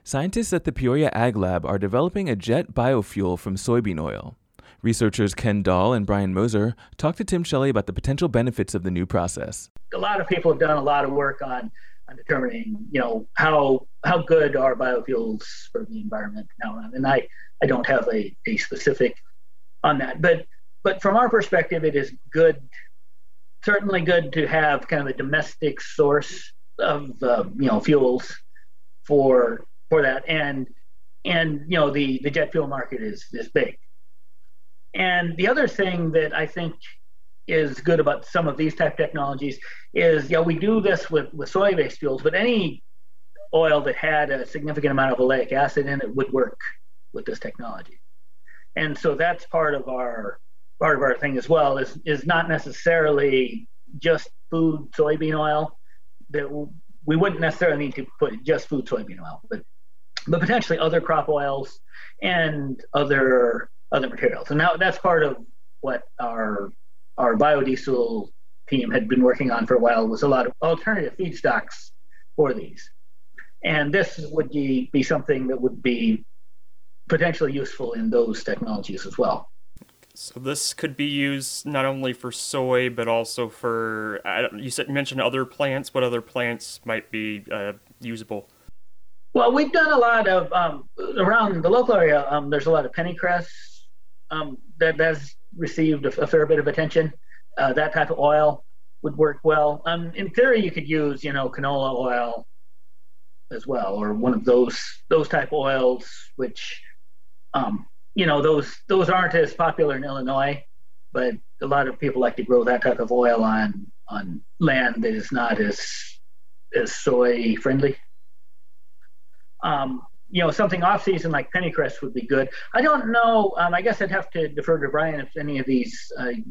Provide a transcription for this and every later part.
Scientists at the Peoria Ag Lab are developing a jet biofuel from soybean oil. Researchers Ken Dahl and Brian Moser talked to Tim Shelley about the potential benefits of the new process. A lot of people have done a lot of work on determining, how good are biofuels for the environment now. And I don't have a specific on that, but from our perspective, it is good, certainly good to have kind of a domestic source of fuels for that, and the jet fuel market is big. And the other thing that I think is good about some of these type technologies is, we do this with soy-based fuels, but any oil that had a significant amount of oleic acid in it would work with this technology. And so that's part of our thing as well, is not necessarily just food soybean oil. That we wouldn't necessarily need to put just food soybean oil, but potentially other crop oils and other materials. And now that's part of what our biodiesel team had been working on for a while, was a lot of alternative feedstocks for these. And this would be something that would be potentially useful in those technologies as well. So this could be used not only for soy, but also for, you mentioned other plants. What other plants might be usable? Well, we've done a lot of, around the local area, there's a lot of pennycress that has received a fair bit of attention. That type of oil would work well. In theory, you could use, canola oil as well, or one of those type of oils, which, those aren't as popular in Illinois, but a lot of people like to grow that type of oil on land that is not as soy friendly. Something off season like pennycress would be good. I don't know. I guess I'd have to defer to Brian if any of these,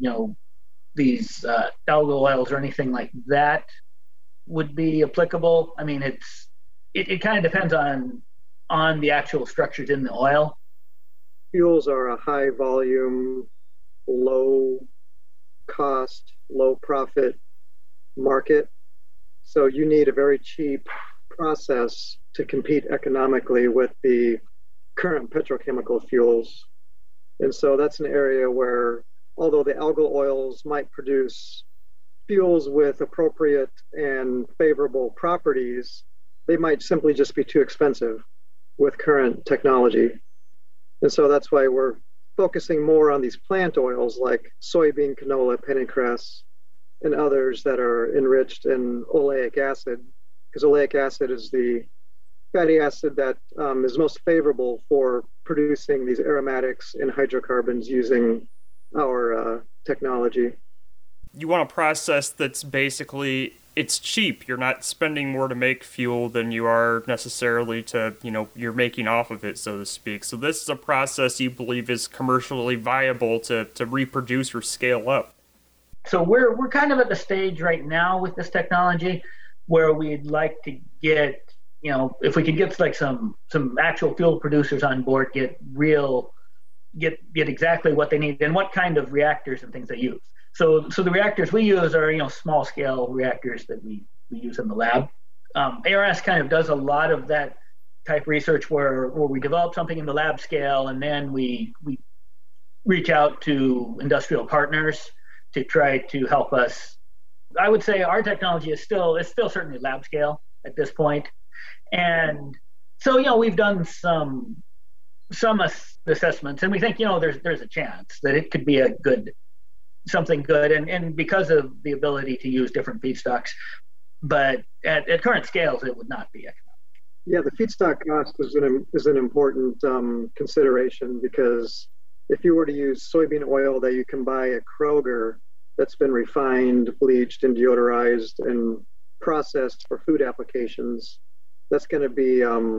these algal oils or anything like that would be applicable. I mean, it kind of depends on the actual structures in the oil. Fuels are a high volume, low cost, low profit market. So you need a very cheap process to compete economically with the current petrochemical fuels. And so that's an area where, although the algal oils might produce fuels with appropriate and favorable properties, they might simply just be too expensive with current technology. And so that's why we're focusing more on these plant oils like soybean, canola, pennycress, and others that are enriched in oleic acid, because oleic acid is the fatty acid that is most favorable for producing these aromatics and hydrocarbons using our technology. You want a process that's basically, it's cheap. You're not spending more to make fuel than you are necessarily to, you're making off of it, so to speak. So this is a process you believe is commercially viable to reproduce or scale up. So we're kind of at the stage right now with this technology where we'd like to get, if we could get like some actual fuel producers on board, get exactly what they need and what kind of reactors and things they use. So the reactors we use are, small scale reactors that we use in the lab. ARS kind of does a lot of that type research where we develop something in the lab scale and then we reach out to industrial partners to try to help us. I would say our technology is still certainly lab scale at this point. And so, we've done some assessments and we think, there's a chance that it could be something good, and because of the ability to use different feedstocks, but at current scales, it would not be economic. Yeah, the feedstock cost is an important consideration, because if you were to use soybean oil that you can buy at Kroger that's been refined, bleached, and deodorized and processed for food applications, that's going to be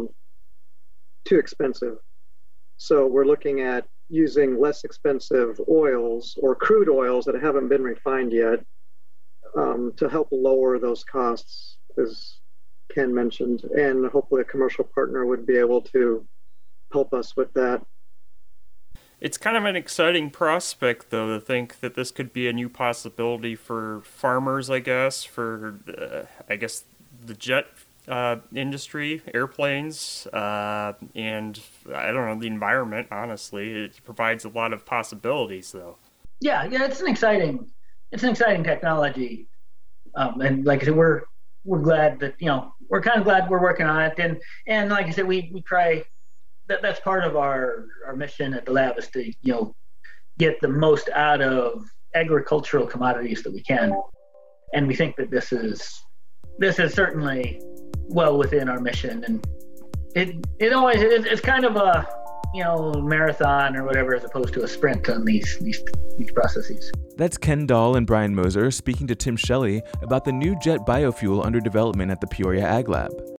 too expensive. So we're looking at using less expensive oils or crude oils that haven't been refined yet to help lower those costs, as Ken mentioned. And hopefully a commercial partner would be able to help us with that. It's kind of an exciting prospect, though, to think that this could be a new possibility for farmers, I guess, for, the jet industry, airplanes, and I don't know, the environment, honestly. It provides a lot of possibilities, though. Yeah, it's an exciting technology. And like I said, we're glad that, we're kind of glad we're working on it. And like I said, we try, that's part of our mission at the lab is to, get the most out of agricultural commodities that we can. And we think that this is certainly well within our mission. And it's kind of a, marathon or whatever, as opposed to a sprint on these processes. That's Ken Dahl and Brian Moser speaking to Tim Shelley about the new jet biofuel under development at the Peoria Ag Lab.